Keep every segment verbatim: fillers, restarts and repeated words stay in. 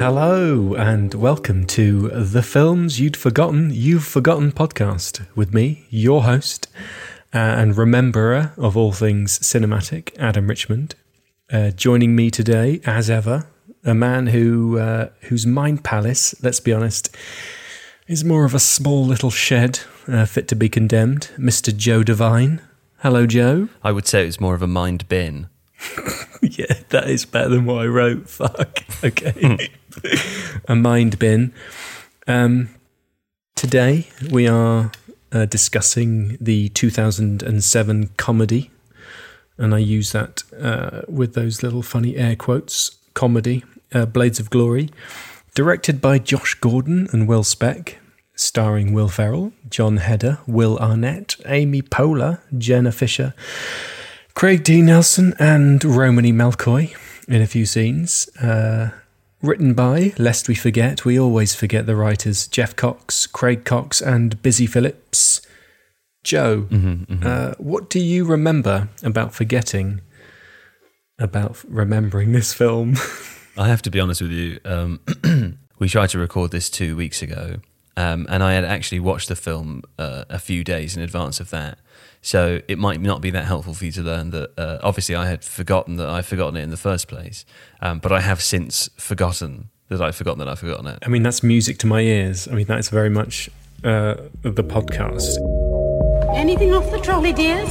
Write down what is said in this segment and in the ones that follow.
Hello and welcome to The Films You'd Forgotten, You've Forgotten podcast with me, your host uh, and rememberer of all things cinematic, Adam Richmond. Uh, joining me today, as ever, a man who uh, whose mind palace, let's be honest, is more of a small little shed uh, fit to be condemned, Mister Joe Devine. Hello, Joe. I would say it was more of a mind bin. Yeah, that is better than what I wrote. Fuck. Okay. A mind bin. Um, today we are uh, discussing the two thousand seven comedy, and I use that uh, with those little funny air quotes, comedy, uh, Blades of Glory, directed by Josh Gordon and Will Speck, starring Will Ferrell, John Heder, Will Arnett, Amy Poehler, Jenna Fisher, Craig D. Nelson and Romany Malcoy in a few scenes. Uh, written by, lest we forget, we always forget the writers, Jeff Cox, Craig Cox and Busy Phillips. Joe, mm-hmm, mm-hmm. Uh, what do you remember about forgetting about remembering this film? I have to be honest with you. Um, we tried to record this two weeks ago, um, and I had actually watched the film uh, a few days in advance of that. So it might not be that helpful for you to learn that, uh, obviously I had forgotten that I'd forgotten it in the first place, um, but I have since forgotten that I've forgotten that I've forgotten it. I mean, that's music to my ears. I mean, that's very much uh, the podcast. Anything off the trolley, dears?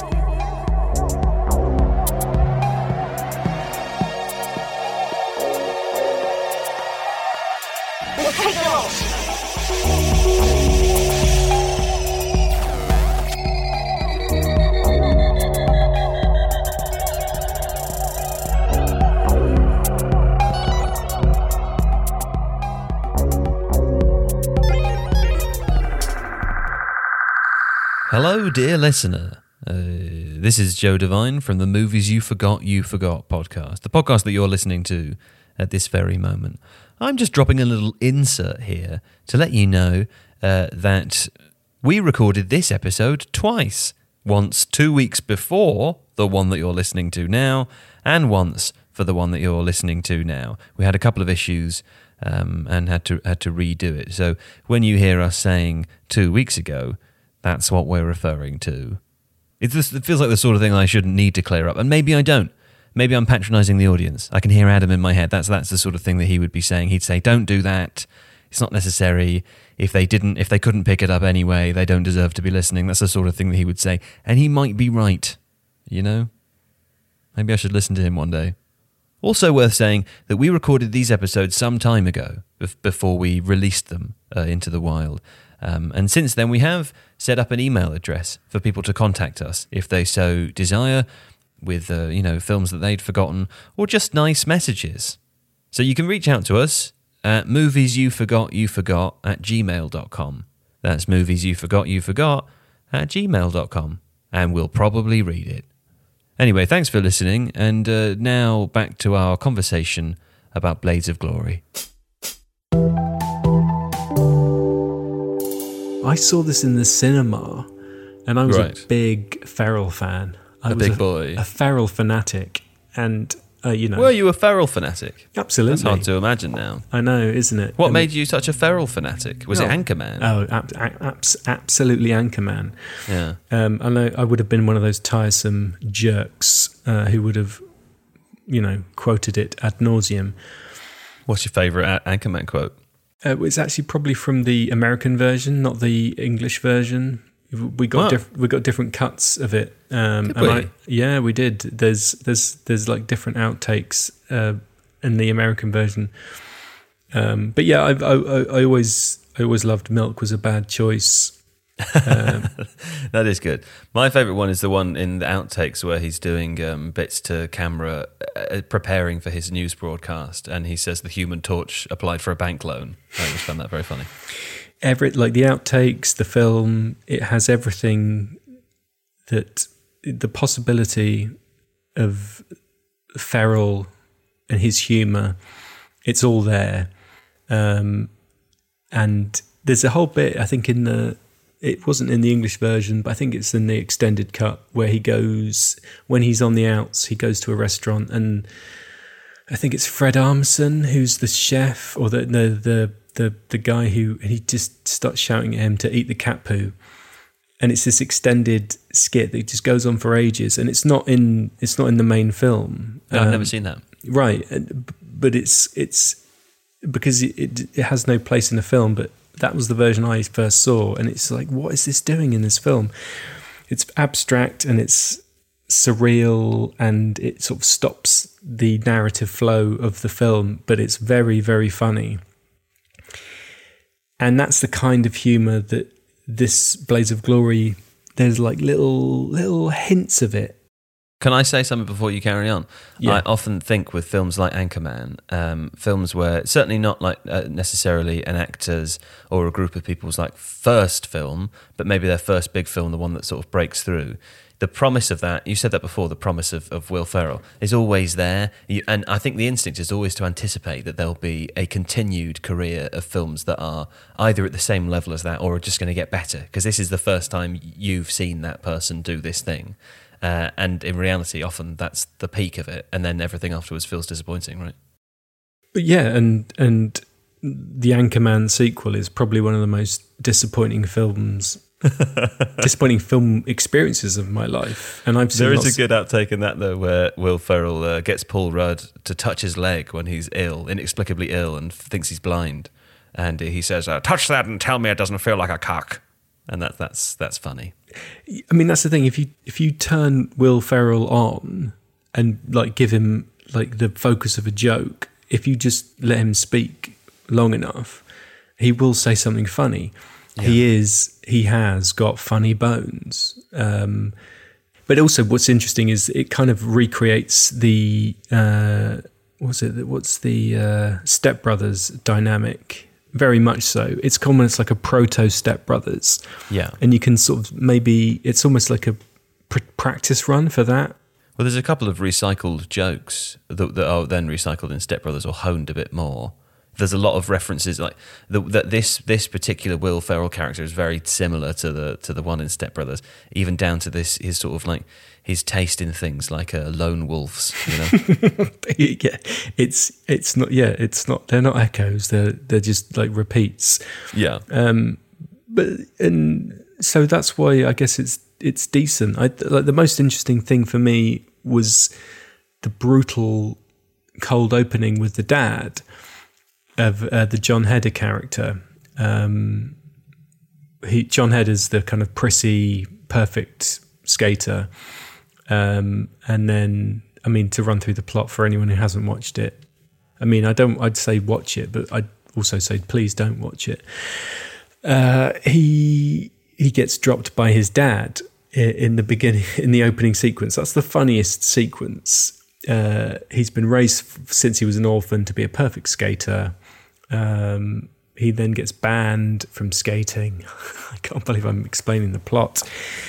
We'll take it off. Hello, dear listener. Uh, this is Joe Devine from the Movies You Forgot, You Forgot podcast, the podcast that you're listening to at this very moment. I'm just dropping a little insert here to let you know uh, that we recorded this episode twice. Once two weeks before the one that you're listening to now, and once for the one that you're listening to now. We had a couple of issues um, and had to had to redo it. So when you hear us saying two weeks ago, that's what we're referring to. It's this, it feels like the sort of thing I shouldn't need to clear up, and maybe I don't. Maybe I'm patronising the audience. I can hear Adam in my head. That's that's the sort of thing that he would be saying. He'd say, "Don't do that. It's not necessary. If they didn't, if they couldn't pick it up anyway, they don't deserve to be listening." That's the sort of thing that he would say, and he might be right. You know, maybe I should listen to him one day. Also worth saying that we recorded these episodes some time ago, before we released them uh, into the wild. Um, and since then, we have set up an email address for people to contact us if they so desire, with uh, you know films that they'd forgotten or just nice messages. So you can reach out to us at movies you forgot you forgot at gmail dot com. That's movies you forgot you forgot at gmail dot com, and we'll probably read it. Anyway, thanks for listening, and uh, now back to our conversation about Blades of Glory. I saw this in the cinema, and I was right. a big Ferrell fan. I a was big a, boy. A Ferrell fanatic, and uh, you know. Were you a Ferrell fanatic? Absolutely. That's hard to imagine now. I know, isn't it? What I made mean, you such a Ferrell fanatic? Was oh, it Anchorman? Oh, ab- ab- absolutely Anchorman. Yeah. Um, I know I would have been one of those tiresome jerks uh, who would have, you know, quoted it ad nauseum. What's your favourite Anchorman quote? Uh, it's actually probably from the American version, not the English version. We got oh. diff- we got different cuts of it. Um, did and we? I, yeah, we did. There's there's there's like different outtakes uh, in the American version. Um, but yeah, I, I I always I always loved Milk Was a Bad Choice. Um, that is good. My favourite one is the one in the outtakes where he's doing um, bits to camera, uh, preparing for his news broadcast, and he says the Human Torch applied for a bank loan. I always found that very funny. Every like the outtakes, the film, it has everything that the possibility of Ferrell and his humour. It's all there, um, and there's a whole bit I think in the. It wasn't in the English version, but I think it's in the extended cut where he goes, when he's on the outs, he goes to a restaurant and I think it's Fred Armisen who's the chef, or the the the the, the guy who he just starts shouting at him to eat the cat poo, and it's this extended skit that just goes on for ages, and it's not in it's not in the main film. No, I've Um, never seen that. Right, but it's it's because it, it it has no place in the film. But that was the version I first saw, and it's like, what is this doing in this film? It's abstract and it's surreal, and it sort of stops the narrative flow of the film, but it's very, very funny. And that's the kind of humour that this Blades of Glory, there's like little little hints of it. Can I say something before you carry on? Yeah. I often think with films like Anchorman, um, films where certainly not like uh, necessarily an actor's or a group of people's like first film, but maybe their first big film, the one that sort of breaks through. The promise of that, you said that before, the promise of, of Will Ferrell is always there. You, and I think the instinct is always to anticipate that there'll be a continued career of films that are either at the same level as that or are just going to get better, because this is the first time you've seen that person do this thing. Uh, and in reality, often that's the peak of it, and then everything afterwards feels disappointing, right? But yeah, and and the Anchorman sequel is probably one of the most disappointing films, disappointing film experiences of my life. And I've seen There is lots- a good outtake in that, though, where Will Ferrell uh, gets Paul Rudd to touch his leg when he's ill, inexplicably ill, and thinks he's blind. And he says, uh, touch that and tell me it doesn't feel like a cock. And that, that's that's funny. I mean, that's the thing. If you if you turn Will Ferrell on and like give him like the focus of a joke, if you just let him speak long enough, he will say something funny. Yeah. He is he has got funny bones. Um, but also, what's interesting is it kind of recreates the uh, what's it? What's the uh, Step Brothers dynamic? Very much so. It's almost like a proto Step Brothers. Yeah. And you can sort of maybe, it's almost like a pr- practice run for that. Well, there's a couple of recycled jokes that, that are then recycled in Step Brothers or honed a bit more. There's a lot of references, like the, that this this particular Will Ferrell character is very similar to the to the one in Step Brothers, even down to this his sort of like his taste in things like uh, lone wolves. You know, yeah, it's it's not. Yeah, it's not. They're not echoes. They're they're just like repeats. Yeah. Um, but and so that's why I guess it's it's decent. I like the most interesting thing for me was the brutal cold opening with the dad of uh, the John Heder character. Um, he John Heder's the kind of prissy, perfect skater. Um, and then, I mean, to run through the plot for anyone who hasn't watched it, I mean, I don't, I'd say watch it, but I'd also say please don't watch it. Uh, he he gets dropped by his dad in the beginning, in the opening sequence. That's the funniest sequence. Uh, he's been raised since he was an orphan to be a perfect skater. Um, he then gets banned from skating. I can't believe I'm explaining the plot.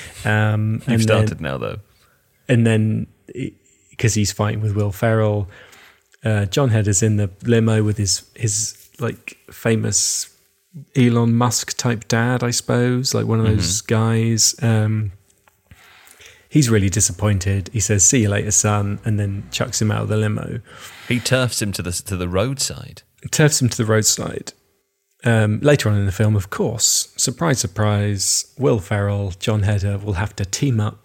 Um, You've started then, now, though. And then, because he's fighting with Will Ferrell, uh, John Heder's in the limo with his his like famous Elon Musk type dad, I suppose, like one of those mm-hmm. guys. Um, he's really disappointed. He says, "See you later, son," and then chucks him out of the limo. He turfs him to the to the roadside. Turfs him to the roadside. Um, later on in the film, of course, surprise, surprise, Will Ferrell, John Heder will have to team up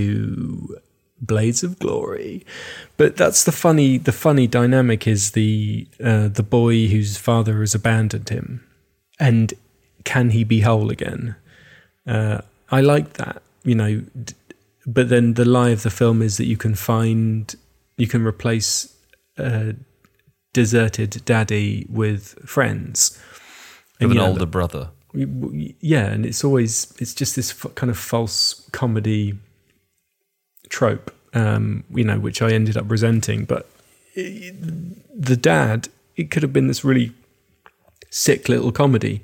to Blades of Glory. But that's the funny the funny dynamic is the uh, the boy whose father has abandoned him, and can he be whole again? Uh, I like that, you know. D- but then the lie of the film is that you can find you can replace a deserted daddy with friends, with an you know, older brother. Yeah, and it's always it's just this f- kind of false comedy trope, um, you know, which I ended up resenting. But it, the dad, it could have been this really sick little comedy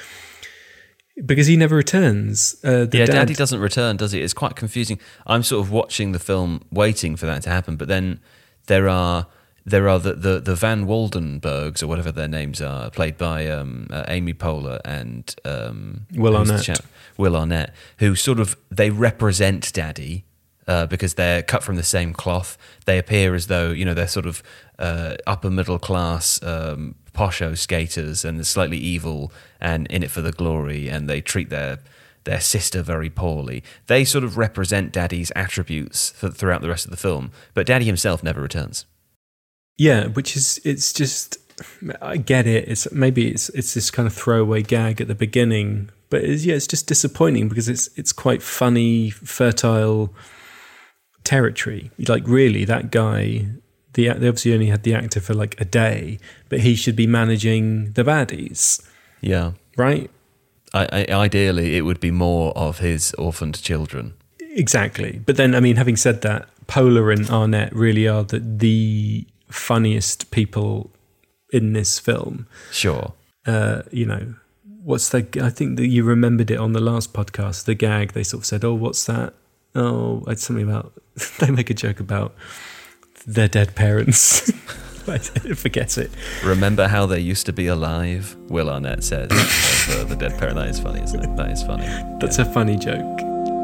because he never returns. Uh, the yeah, dad, Daddy doesn't return, does he? It's quite confusing. I'm sort of watching the film, waiting for that to happen, but then there are there are the the, the Van Waldenbergs or whatever their names are, played by um, uh, Amy Poehler and um, Will Arnett. Will Arnett, who sort of they represent Daddy. uh, because they're cut from the same cloth. They appear as though, you know, they're sort of uh, upper middle class um, posho skaters and they're slightly evil and in it for the glory, and they treat their their sister very poorly. They sort of represent Daddy's attributes for, throughout the rest of the film, but Daddy himself never returns. Yeah, which is, it's just, I get it. It's maybe it's it's this kind of throwaway gag at the beginning, but it's, yeah, it's just disappointing because it's it's quite funny, fertile territory. Like, really, that guy, the they obviously only had the actor for like a day, but he should be managing the baddies. Yeah. Right? I, I, ideally, it would be more of his orphaned children. Exactly. But then, I mean, having said that, Polar and Arnett really are the, the funniest people in this film. Sure. Uh, you know, what's the, I think that you remembered it on the last podcast, the gag, they sort of said, oh, what's that? Oh, it's something about, they make a joke about their dead parents. I forget it. Remember how they used to be alive? Will Arnett says of, uh, the dead parent. That is funny, isn't it? That is funny. That's yeah. a funny joke.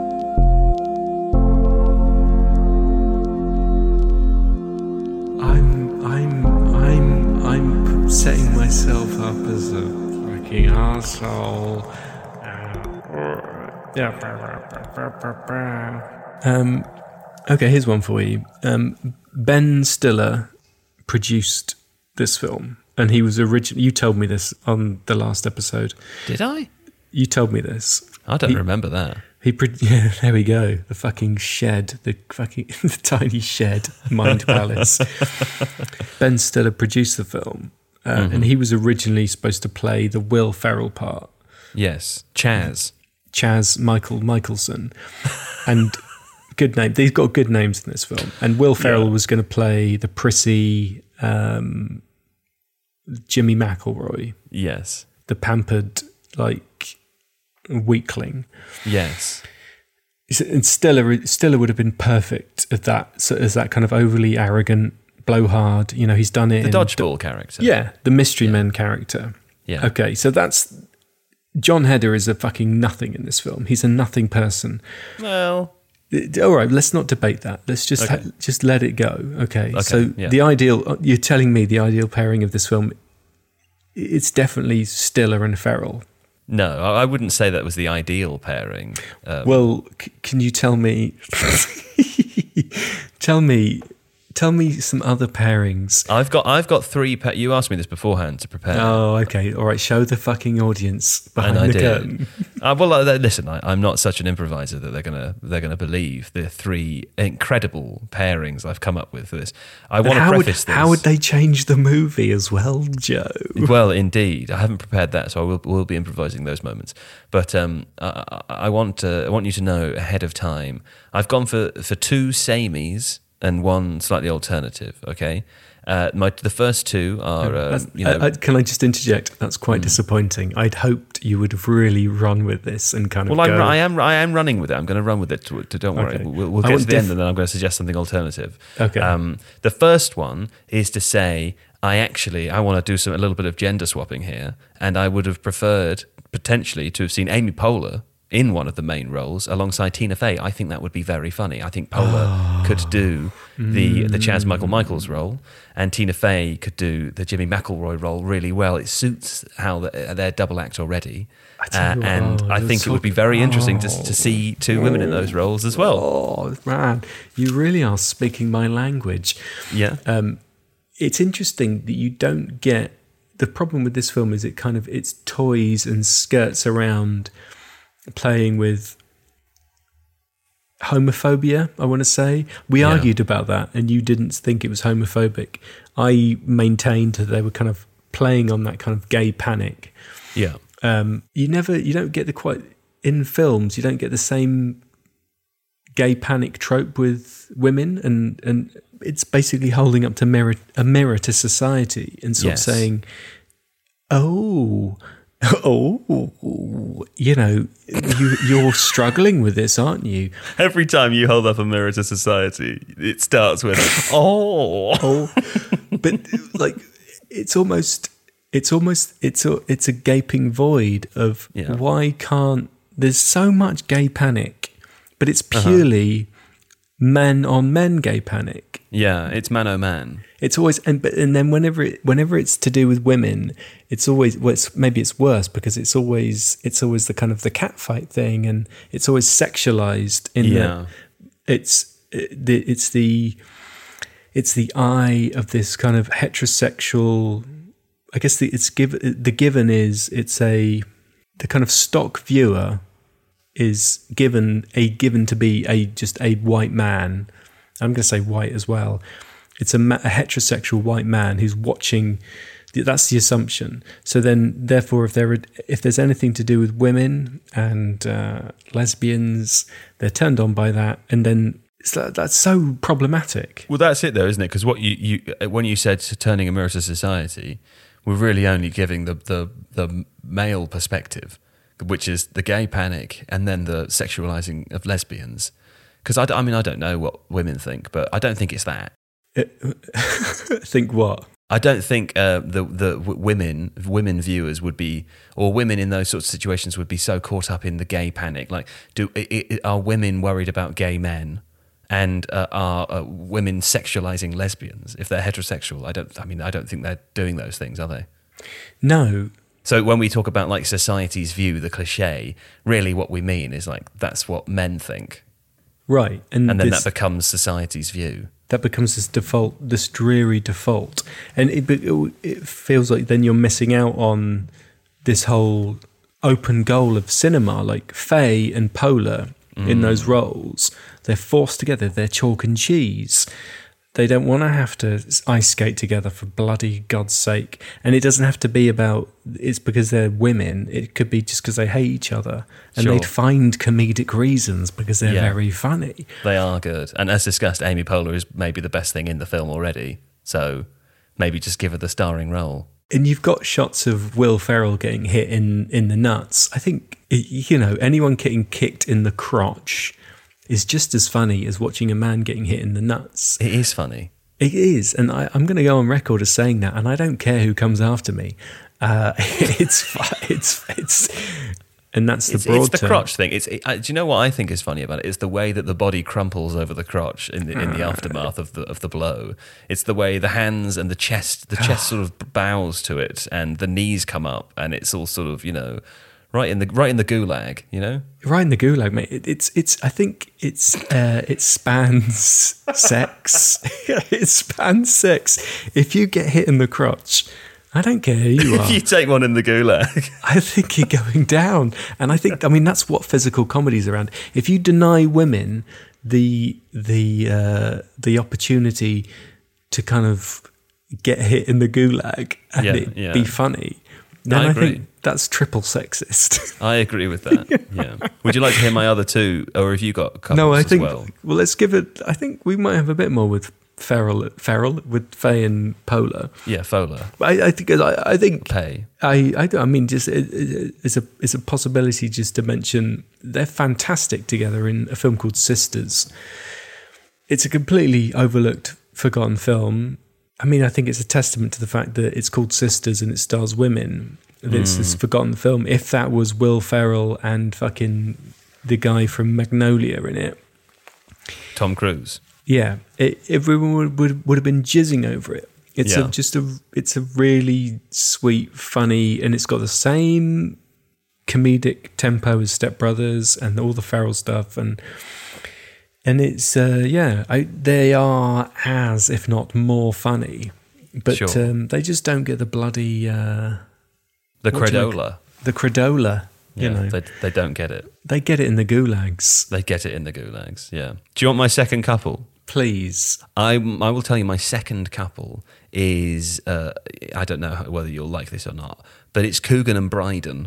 I'm, I'm, I'm, I'm setting myself up as a fucking arsehole. Um, okay, here's one for you. Um, Ben Stiller produced this film, and he was originally, you told me this on the last episode. Did I? You told me this. I don't he, remember that. He, yeah, there we go. The fucking shed, the fucking the tiny shed, Mind Palace. Ben Stiller produced the film, uh, mm-hmm. and he was originally supposed to play the Will Ferrell part. Yes, Chaz. Chaz Michael Michelson, and good name. They've got good names in this film. And Will Ferrell yeah. was going to play the prissy um, Jimmy McElroy. Yes, the pampered like weakling. Yes, and Stiller Stiller would have been perfect at that. So as that kind of overly arrogant, blowhard. You know, he's done it. The in dodgeball the, character. Yeah, the Mystery yeah. Men character. Yeah. Okay, so that's. John Heder is a fucking nothing in this film. He's a nothing person. Well, all right, let's not debate that. Let's just okay. ha- just let it go. Okay. okay so yeah. the ideal, you're telling me the ideal pairing of this film, it's definitely Stiller and Ferrell. No, I wouldn't say that was the ideal pairing. Um, well, c- can you tell me? tell me. Tell me some other pairings. I've got I've got three. Pa- you asked me this beforehand to prepare. Oh, okay. All right. Show the fucking audience behind and I the did. curtain. uh, well, uh, listen. I, I'm not such an improviser that they're gonna they're gonna believe the three incredible pairings I've come up with for this. I want to preface would, this. How would they change the movie as well, Joe? Well, indeed, I haven't prepared that, so I will will be improvising those moments. But um, I, I want to, I want you to know ahead of time. I've gone for for two samies and one slightly alternative, okay? Uh, my the first two are, uh, you know... I, I, can I just interject? That's quite mm. disappointing. I'd hoped you would have really run with this and kind of well, go... Well, I am I am running with it. I'm going to run with it. To, to, don't worry. Okay. We'll, we'll get to the diff- end and then I'm going to suggest something alternative. Okay. Um, the first one is to say, I actually, I want to do some a little bit of gender swapping here, and I would have preferred, potentially, to have seen Amy Poehler in one of the main roles alongside Tina Fey. I think that would be very funny. I think Poehler oh. could do the the Chaz Michael Michaels role, and Tina Fey could do the Jimmy McElroy role really well. It suits how the, they're double act already, uh, and oh, I think so, it would be very interesting oh, to to see two women in those roles as well. Oh man, you really are speaking my language. Yeah, um, it's interesting that you don't get. The problem with this film is it kind of it's toys and skirts around. Playing with homophobia, I want to say. We yeah. argued about that, and you didn't think it was homophobic. I maintained that they were kind of playing on that kind of gay panic. Yeah. Um, you never, you don't get the quite in films. You don't get the same gay panic trope with women, and and it's basically holding up to mirror a mirror to society and sort yes. of saying, oh. Oh, you know, you, you're struggling with this, aren't you? Every time you hold up a mirror to society, it starts with, oh. oh. But, like, it's almost, it's almost, it's a, it's a gaping void of yeah. why can't, there's so much gay panic, but it's purely uh-huh. men on men gay panic. Yeah, it's man oh man. It's always and but and then whenever it, whenever it's to do with women, it's always well, it's, maybe it's worse because it's always it's always the kind of the catfight thing, and it's always sexualized in Yeah. that it's the it's the it's the eye of this kind of heterosexual. I guess the it's give the given is it's a the kind of stock viewer is given a given to be a just a white man. I'm going to say white as well. It's a, ma- a heterosexual white man who's watching. That's the assumption. So then, therefore, if there are, if there's anything to do with women and uh, lesbians, they're turned on by that, and then it's like, that's so problematic. Well, that's it, though, isn't it? Because what you, you when you said turning a mirror to society, we're really only giving the, the the male perspective, which is the gay panic, and then the sexualizing of lesbians. Because I, I mean, I don't know what women think, but I don't think it's that. Think what? I don't think uh, the the w- women women viewers would be, or women in those sorts of situations would be so caught up in the gay panic. Like, do i i are women worried about gay men, and uh, are uh, women sexualizing lesbians if they're heterosexual? I don't. I mean, I don't think they're doing those things, are they? No. So when we talk about like society's view, the cliche, really what we mean is like that's what men think, Right, and, and then this, that becomes society's view. that becomes this default, this dreary default, and it it, it feels like then you're missing out on this whole open goal of cinema, like Faye and Polar mm. in those roles. They're forced together. They're chalk and cheese. They don't want to have to ice skate together for bloody God's sake. And it doesn't have to be about, it's because they're women. It could be just because they hate each other. And Sure. they'd find comedic reasons because they're Yeah. very funny. They are good. And as discussed, Amy Poehler is maybe the best thing in the film already. So maybe just give her the starring role. And you've got shots of Will Ferrell getting hit in, in the nuts. I think, you know, anyone getting kicked in the crotch is just as funny as watching a man getting hit in the nuts. It is funny. It is, and I, I'm going to go on record as saying that, and I don't care who comes after me. Uh, it's it's it's, and that's the It's, broad it's the term. crotch thing. It's it, uh, do you know what I think is funny about it? It's the way that the body crumples over the crotch in the, in the aftermath of the of the blow. It's the way the hands and the chest, the chest sort of bows to it, and the knees come up, and it's all sort of, you know, right in the right in the gulag, you know. Right in the gulag, mate. It, it's it's. I think it's uh, it spans sex. It spans sex. If you get hit in the crotch, I don't care who you are. If you take one in the gulag, I think you're going down. And I think, I mean, that's what physical comedy's around. If you deny women the the uh, the opportunity to kind of get hit in the gulag and Yeah, it yeah. be funny, then I I, agree. think that's triple sexist. I agree with that. Yeah. Would you like to hear my other two, or have you got couples no, I as think. well? Well, let's give it. I think we might have a bit more with Ferrell. Ferrell with Faye and Polar. Yeah, Fowler, I, I think. I, I think. Pay. I, I, don't- I mean, just it, it, it's a it's a possibility just to mention they're fantastic together in a film called Sisters. It's a completely overlooked, forgotten film. I mean, I think it's a testament to the fact that it's called Sisters and it stars women. That It's this forgotten film. If that was Will Ferrell and fucking the guy from Magnolia in it, Tom Cruise. yeah, it, everyone would, would would have been jizzing over it. It's Yeah. a, just a it's a really sweet, funny, and it's got the same comedic tempo as Step Brothers and all the Ferrell stuff, and and it's uh, yeah, I, they are as if not more funny, but Sure. um, they just don't get the bloody uh, The What do you credola. the credola. You Yeah, know, they, they don't get it. they get it in the gulags. They get it in the gulags, yeah. Do you want my second couple? Please, I, I will tell you my second couple is, uh, I don't know whether you'll like this or not, but it's Coogan and Bryden.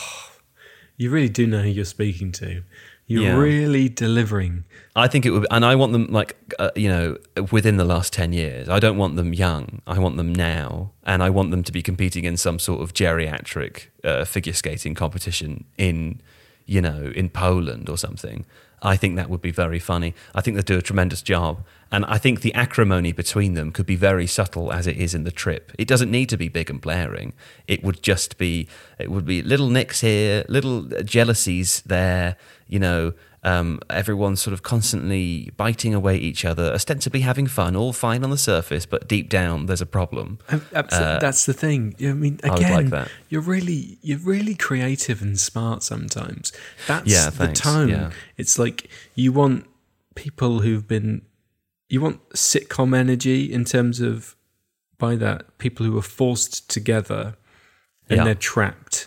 you really do know who you're speaking to. You're Yeah. really delivering. I think it would, and I want them like, uh, you know, within the last ten years. I don't want them young. I want them now. And I want them to be competing in some sort of geriatric uh, figure skating competition in, you know, in Poland or something. I think that would be very funny. I think they do a tremendous job. And I think the acrimony between them could be very subtle as it is in The Trip. It doesn't need to be big and blaring. It would just be, it would be little nicks here, little jealousies there, you know, Um, everyone's sort of constantly biting away at each other, ostensibly having fun, all fine on the surface, but deep down there's a problem. Absolutely, Uh, that's the thing. I mean, I would again, like that. you're really you're really creative and smart sometimes. That's Yeah, the thanks, tone. yeah. It's like you want people who've been, you want sitcom energy in terms of, by that, people who are forced together and Yeah. they're trapped,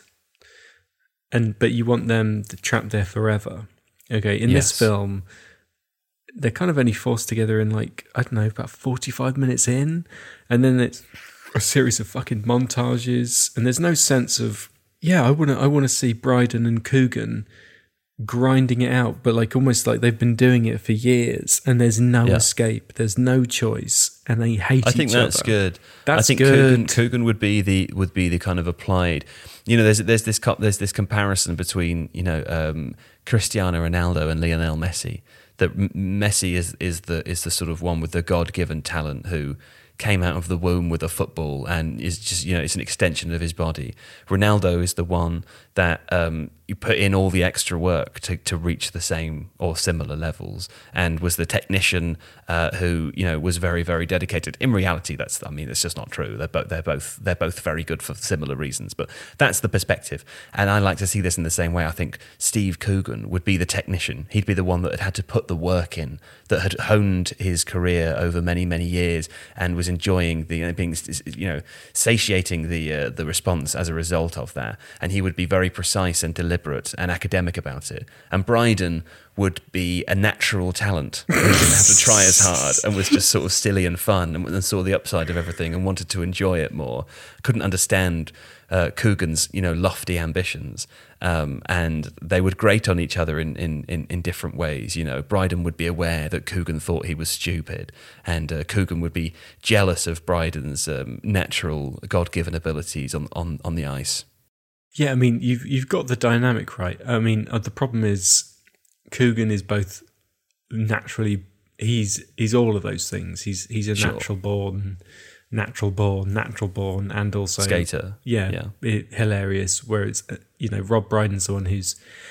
and but you want them to trapped there forever. Okay, in Yes. this film, they're kind of only forced together in like, I don't know, about forty-five minutes in, and then it's a series of fucking montages, and there's no sense of, yeah, I want to I want to see Bryden and Coogan grinding it out, but like almost like they've been doing it for years, and there's no Yeah. escape, there's no choice, and they hate I think each that's other. good. That's I think good. Coogan, Coogan would be the would be the kind of applied. You know, there's there's this co- there's this comparison between you know um, Cristiano Ronaldo and Lionel Messi. That M- Messi is is the is the sort of one with the God given talent who came out of the womb with a football and is just you know it's an extension of his body. Ronaldo is the one that um, you put in all the extra work to, to reach the same or similar levels, and was the technician uh, who you know was very very dedicated. In reality, that's I mean it's just not true. They're both they're both they're both very good for similar reasons, but that's the perspective. And I like to see this in the same way. I think Steve Coogan would be the technician. He'd be the one that had had to put the work in, that had honed his career over many many years, and was enjoying the you know, being you know satiating the uh, the response as a result of that. And he would be very precise and deliberate and academic about it. And Bryden would be a natural talent who didn't have to try as hard and was just sort of silly and fun and, and saw the upside of everything and wanted to enjoy it more. Couldn't understand uh, Coogan's you know lofty ambitions, um, and they would grate on each other in, in, in, in different ways. You know, Bryden would be aware that Coogan thought he was stupid, and uh, Coogan would be jealous of Bryden's um, natural God-given abilities on, on, on the ice. Yeah, I mean, you've you've got the dynamic right. I mean, uh, the problem is Coogan is both naturally he's he's all of those things. He's he's a Sure. natural born, natural born, natural born, and also Skater. Yeah, Yeah. It, hilarious. Whereas uh, you know Rob Brydon's the one who's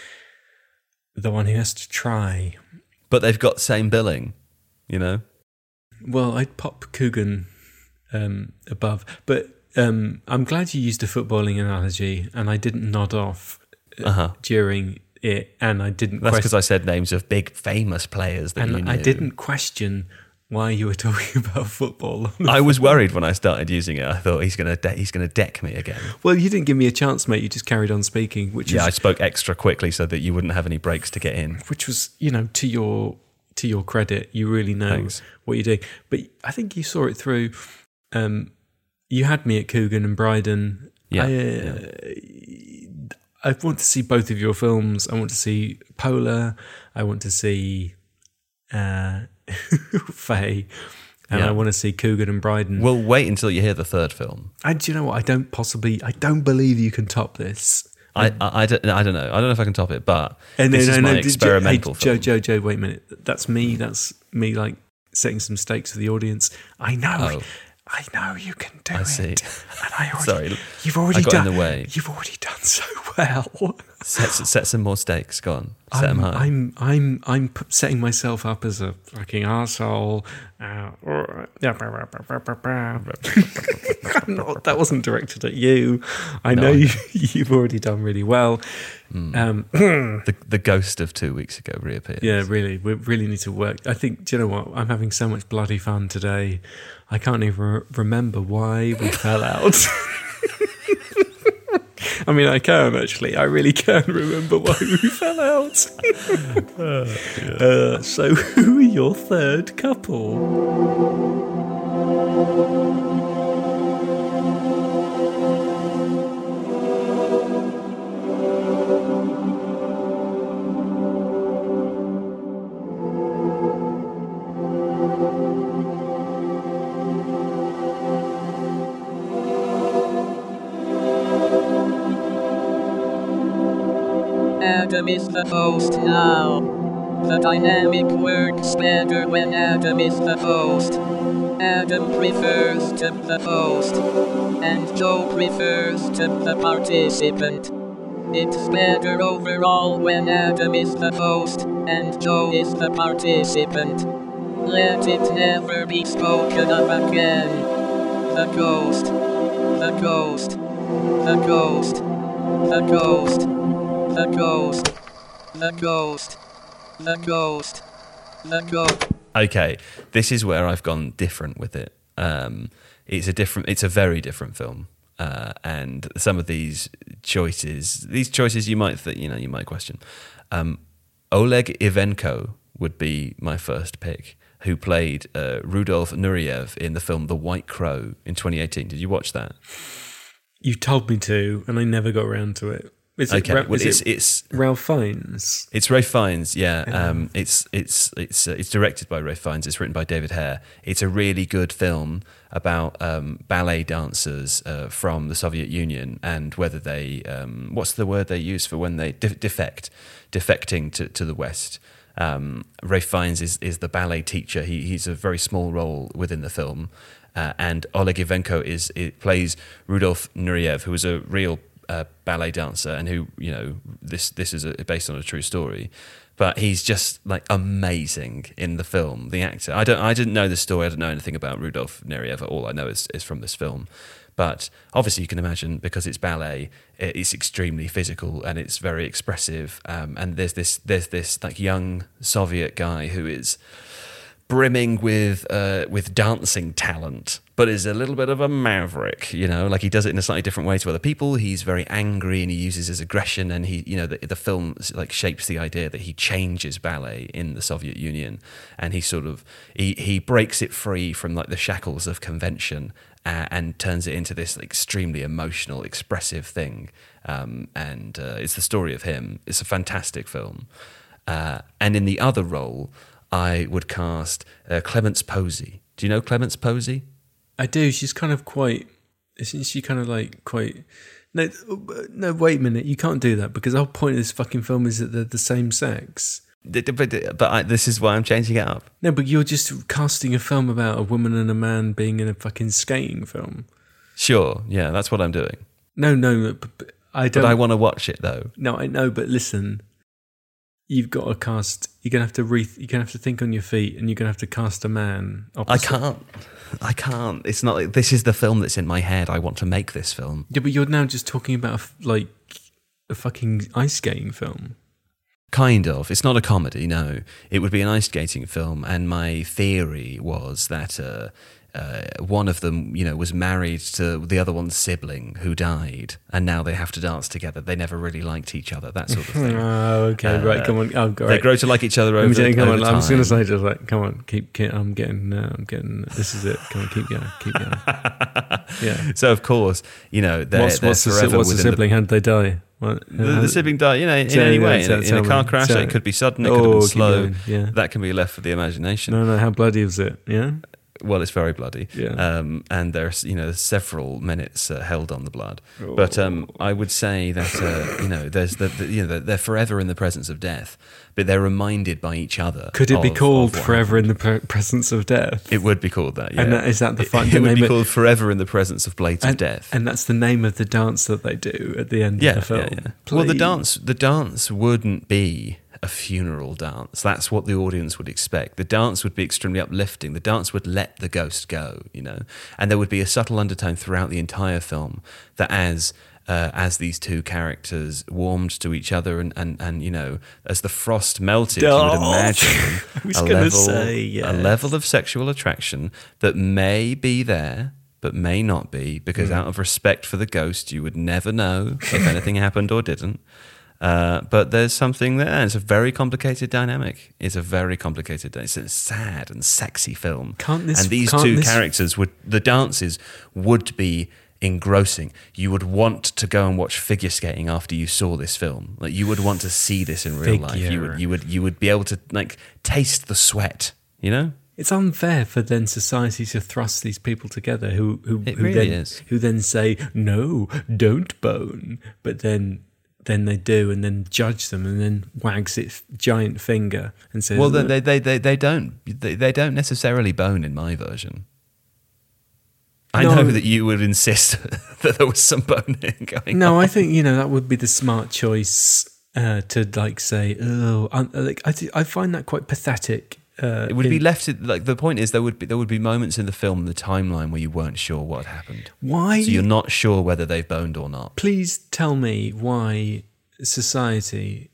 the one who has to try. But they've got same billing, you know? Well, I'd pop Coogan um, above, but um, I'm glad you used a footballing analogy, and I didn't nod off uh, Uh-huh. during it, and I didn't. That's question- because I said names of big famous players that you and knew. I didn't question why you were talking about football. I was worried when I started using it. I thought he's gonna de- he's gonna deck me again. Well, you didn't give me a chance, mate. You just carried on speaking, which Yeah, I was, spoke extra quickly so that you wouldn't have any breaks to get in. which was, you know, to your to your credit, you really know Thanks. what you're doing. But I think you saw it through. Um, you had me at Coogan and Bryden. Yeah, I, uh, yeah. I want to see both of your films. I want to see Polar. I want to see uh, Faye. And Yeah. I want to see Coogan and Bryden. We'll wait until you hear the third film. And do you know what? I don't possibly, I don't believe you can top this. I, I, I, don't, I don't know. I don't know if I can top it, but And this no, is no, my no, Joe- experimental hey, Joe, film. Joe, Joe, wait a minute. That's me. That's me, like setting some stakes for the audience. I know. Oh. I know you can do I it. see. And I already, Sorry, you've already I got in done. the way. You've already done so well. Set, set some more stakes. Go on. Set them I'm, high. I'm, I'm, I'm p- setting myself up as a fucking arsehole. Uh, I'm not, that wasn't directed at you. I No. know you, you've already done really well. Um, the, the ghost of two weeks ago reappears. yeah, really, we really need to work. I think, do you know what? I'm having so much bloody fun today. I can't even re- remember why we fell out. I mean, I can actually. I really can remember why we fell out. uh, so, who are your third couple? Adam is the host now. The dynamic works better when Adam is the host. Adam prefers to the host, and Joe prefers to the participant. It's better overall when Adam is the host and Joe is the participant. Let it never be spoken of again. The ghost. The ghost. The ghost. The ghost. The ghost. The ghost. The ghost. The ghost. Okay, this is where I've gone different with it. Um, it's a different. It's a very different film. Uh, and some of these choices, these choices you might, th- you know, you might question. Um, Oleg Ivanko would be my first pick, who played uh, Rudolf Nureyev in the film The White Crow in twenty eighteen. Did you watch that? You told me to, and I never got around to it. Is it Okay, Ra- well, is it's it it's Ralph Fiennes? it's Ralph Fiennes. Yeah, um, it's it's it's uh, it's directed by Ralph Fiennes. It's written by David Hare. It's a really good film about um, ballet dancers uh, from the Soviet Union and whether they um, what's the word they use for when they de- defect, defecting to, to the West. Um, Ralph Fiennes is is the ballet teacher. He he's a very small role within the film, uh, and Oleg Ivanko is it plays Rudolf Nureyev, who was a real Uh, ballet dancer, and who, you know, this this is a, based on a true story, but he's just like amazing in the film. The actor, I don't, I didn't know the story. I don't know anything about Rudolf Nureyev. All I know is is from this film. But obviously, you can imagine, because it's ballet, it's extremely physical and it's very expressive. Um, and there's this there's this like young Soviet guy who is brimming with uh, with dancing talent, but is a little bit of a maverick, you know, like he does it in a slightly different way to other people. He's very angry and he uses his aggression, and he, you know, the, the film like shapes the idea that he changes ballet in the Soviet Union, and he sort of he he breaks it free from like the shackles of convention uh, and turns it into this extremely emotional, expressive thing. Um, and uh, it's the story of him. It's a fantastic film. Uh, and in the other role, I would cast uh, Clemence Posey. Do you know Clemence Posey? I do. She's kind of quite. Isn't she kind of like quite? No, no. Wait a minute. You can't do that, because the whole point of this fucking film is that they're the same sex. But, but I, this is why I'm changing it up. No, but you're just casting a film about a woman and a man being in a fucking skating film. Sure. Yeah, that's what I'm doing. No, no. But, but I don't. But I want to watch it though. No, I know. But listen. You've got to cast. You're gonna have to re. You're gonna have to think on your feet, and you're gonna have to cast a man. Opposite. I can't. I can't. It's not like this is the film that's in my head. I want to make this film. Yeah, but you're now just talking about a, like a fucking ice skating film. Kind of. It's not a comedy. No, it would be an ice skating film. And my theory was that uh, uh, one of them, you know, was married to the other one's sibling who died, and now they have to dance together. They never really liked each other. That sort of thing. Oh, okay, uh, right. Come on. Oh, they right. grow to like each other over, you, come over on, time. I'm just going to say, just like, come on, keep. keep I'm getting. Uh, I'm getting. This is it. Come on, keep going. Keep going. Yeah. So of course, you know, they're, what's, they're what's forever the, what's the sibling? The, How did they die? What, the, the sibling died, you know, in, in any way. In, in a car me. crash, so, it could be sudden, it could oh, have been slow. Yeah. That can be left for the imagination. No, no. How bloody was it? Yeah. Well, it's very bloody, yeah. um, and there's you know several minutes uh, held on the blood. Oh. But um, I would say that uh, you know there's the, the you know they're forever in the presence of death, but they're reminded by each other. Could it of, be called Forever happened. in the pre- presence of death? It would be called that. Yeah. And that, is that the fun? It, the it would name be of, called Forever in the Presence of Blades and, of Death, and that's the name of the dance that they do at the end yeah, of the film. Yeah, yeah. Well, the dance the dance wouldn't be a funeral dance. That's what the audience would expect. The dance would be extremely uplifting. The dance would let the ghost go, you know, and there would be a subtle undertone throughout the entire film that as uh, as these two characters warmed to each other and, and, and you know, as the frost melted, oh, you would imagine a level, say, yes. a level of sexual attraction that may be there, but may not be, because mm. out of respect for the ghost, you would never know if anything happened or didn't. Uh, but there's something there. It's a very complicated dynamic. It's a very complicated. It's a sad and sexy film. Can't this, and these can't two this... characters would the dances would be engrossing. You would want to go and watch figure skating after you saw this film. Like you would want to see this in real figure. life. You would you would you would be able to like taste the sweat. You know. It's unfair for then society to thrust these people together who who, it who really then is. who then say no, don't bone, but then. Then they do, and then judge them, and then wags its giant finger and says, "Well, they they they they don't they, they don't necessarily bone in my version. I No. know that you would insist that there was some boning going No, on. I think, you know, that would be the smart choice uh, to like say, oh, I, like I, th- I find that quite pathetic. Uh, It would be in- left like the point is there would be there would be moments in the film, the timeline where you weren't sure what had happened. Why? So you're not sure whether they've boned or not. Please tell me why society,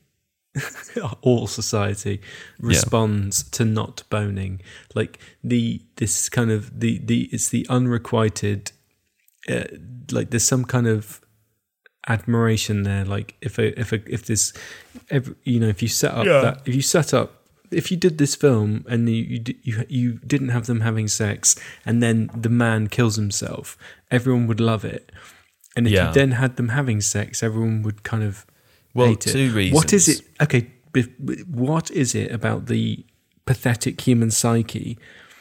all society, responds to not boning. Like the this kind of the the it's the unrequited. Uh, like there's some kind of admiration there. Like if a if a if this, every, you know, if you set up Yeah. that if you set up. If you did this film and you, you you you didn't have them having sex and then the man kills himself, everyone would love it. And if Yeah. you then had them having sex, everyone would kind of Well, hate it. two reasons. What is it? Okay, bef- what is it about the pathetic human psyche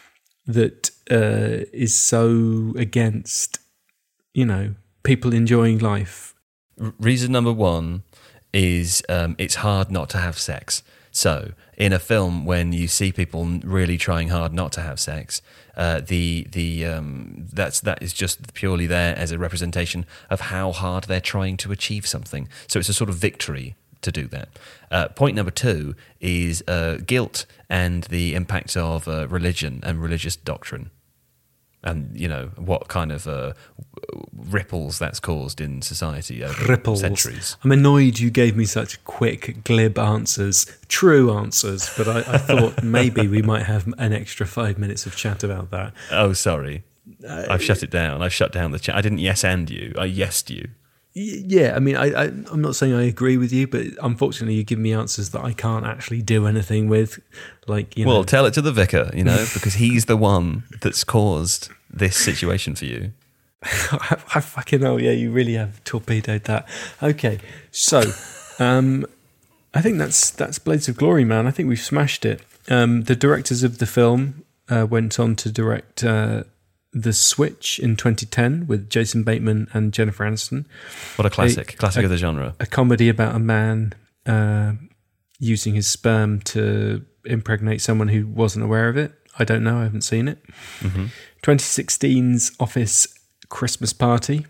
that uh, is so against, you know, people enjoying life? R- Reason number one is um, it's hard not to have sex. So, in a film, when you see people really trying hard not to have sex, uh, the the um, that's that is just purely there as a representation of how hard they're trying to achieve something. So it's a sort of victory to do that. Uh, point number two is uh, guilt and the impact of uh, religion and religious doctrine. And, you know, what kind of uh, ripples that's caused in society over Ripples. centuries. I'm annoyed you gave me such quick, glib answers, true answers, but I, I thought maybe we might have an extra five minutes of chat about that. Oh, sorry. I've shut it down. I've shut down the chat. I didn't yes and you. I yesed you. Y- Yeah, I mean, I, I, I'm not saying I agree with you, but unfortunately, you give me answers that I can't actually do anything with. Like, you Well, know, tell it to the vicar, you know, because he's the one that's caused this situation for you. I, I fucking know. Yeah, you really have torpedoed that. Okay, so um, I think that's that's Blades of Glory, man. I think we've smashed it. Um, the directors of the film uh, went on to direct uh, The Switch in twenty ten with Jason Bateman and Jennifer Aniston. What a classic, A- classic a- of the genre. A comedy about a man uh, using his sperm to impregnate someone who wasn't aware of it. I don't know. I haven't seen it. Mm-hmm. twenty sixteen's Office Christmas Party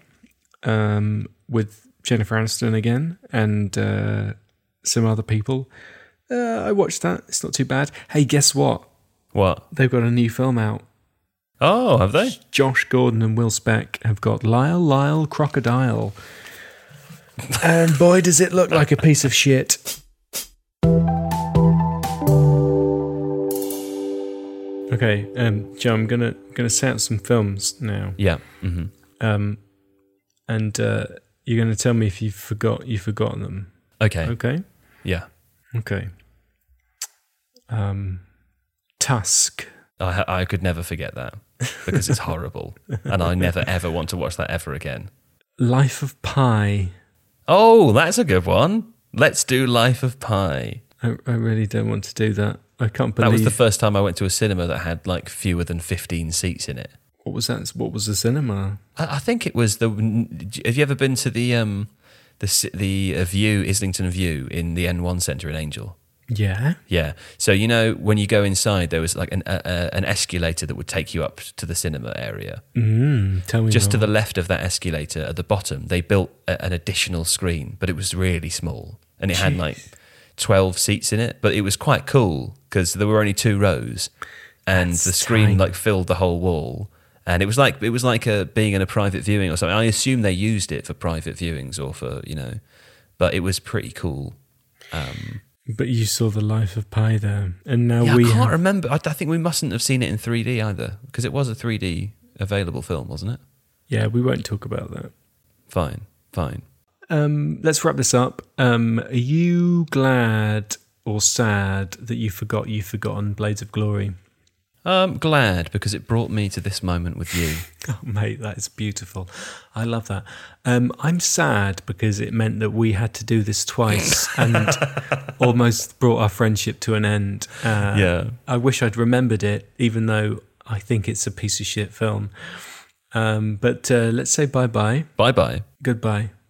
um, with Jennifer Aniston again and uh, some other people. Uh, I watched that. It's not too bad. Hey, guess what? What? They've got a new film out. Oh, have they? Josh Gordon and Will Speck have got Lyle Lyle Crocodile. And boy, does it look like a piece of shit. Okay, um, Joe, I'm gonna gonna say out some films now, Yeah. Mm-hmm. um, and uh, you're gonna tell me if you forgot you've forgotten them. Okay. Okay, Yeah. okay. Um, Tusk. I, ha- I could never forget that because it's horrible. And I never, ever want to watch that ever again. Life of Pi. Oh, that's a good one. Let's do Life of Pi. I, I really don't want to do that. I can't believe That was the first time I went to a cinema that had like fewer than fifteen seats in it. what was that? What was the cinema? I, I think it was the. Have you ever been to the um the ci- the uh, View Islington View in the N one Centre in Angel? Yeah. Yeah. So you know when you go inside, there was like an a, a, an escalator that would take you up to the cinema area. Mm, tell me Just to more. the left of that escalator, at the bottom, they built a, an additional screen, but it was really small, and it had Jeez. like twelve seats in it. But it was quite cool because there were only two rows, and That's the screen tiny. like filled the whole wall. And it was like it was like a, being in a private viewing or something. I assume they used it for private viewings or for you know, but it was pretty cool. Um, But you saw the Life of Pi there, and now yeah, we I can't have, remember. I, I think we mustn't have seen it in three D either because it was a three D available film, wasn't it? yeah, we won't talk about that. Fine, fine. Um, let's wrap this up. Um, are you glad or sad that you forgot you've forgotten Blades of Glory? I'm glad because it brought me to this moment with you. Oh, mate, that is beautiful. I love that. Um, I'm sad because it meant that we had to do this twice and almost brought our friendship to an end. Uh, Yeah. I wish I'd remembered it, even though I think it's a piece of shit film. Um, but uh, let's say bye-bye. Bye bye. Goodbye.